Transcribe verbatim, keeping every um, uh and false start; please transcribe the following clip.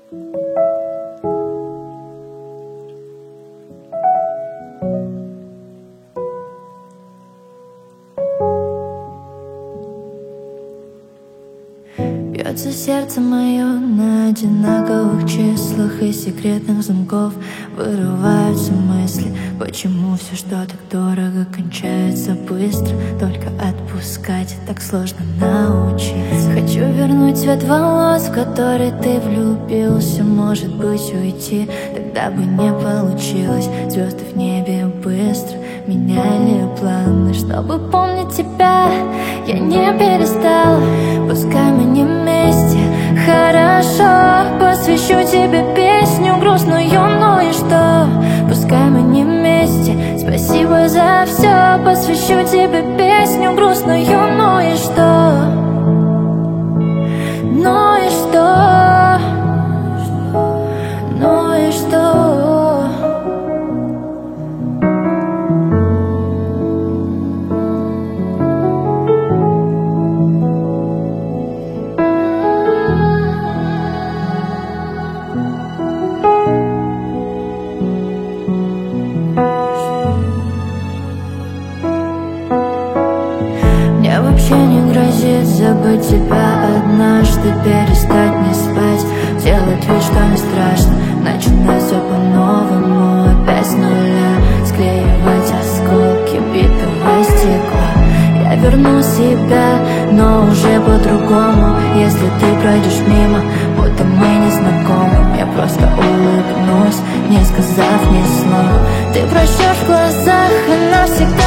Бьется сердце мое на одинаковых числах, и секретных замков вырываются мысли. Почему все, что так дорого, кончается быстро? Только отпускать так сложно научиться. Хочу вернуть цвет волос, в который ты влюбился. Может быть, уйти, тогда бы не получилось. Звезды в небе быстро меняли планы. Чтобы помнить тебя, я не перестала. Пускай мы не вместе, хорошо. Посвящу тебе песню грустную, ну и что? Пускай мы не вместе, спасибо за все. Посвящу тебе песню грустную, ну и что? Ну и что? Ну и что? Вообще не грозит забыть тебя однажды, перестать не спать, делать вид, что не страшно, начинать все по-новому, опять с нуля, склеивать осколки битого стекла. Я верну себя, но уже по-другому. Если ты пройдешь мимо, будто мы не знакомы, я просто улыбнусь, не сказав ни слова. Ты прочтешь в глазах и навсегда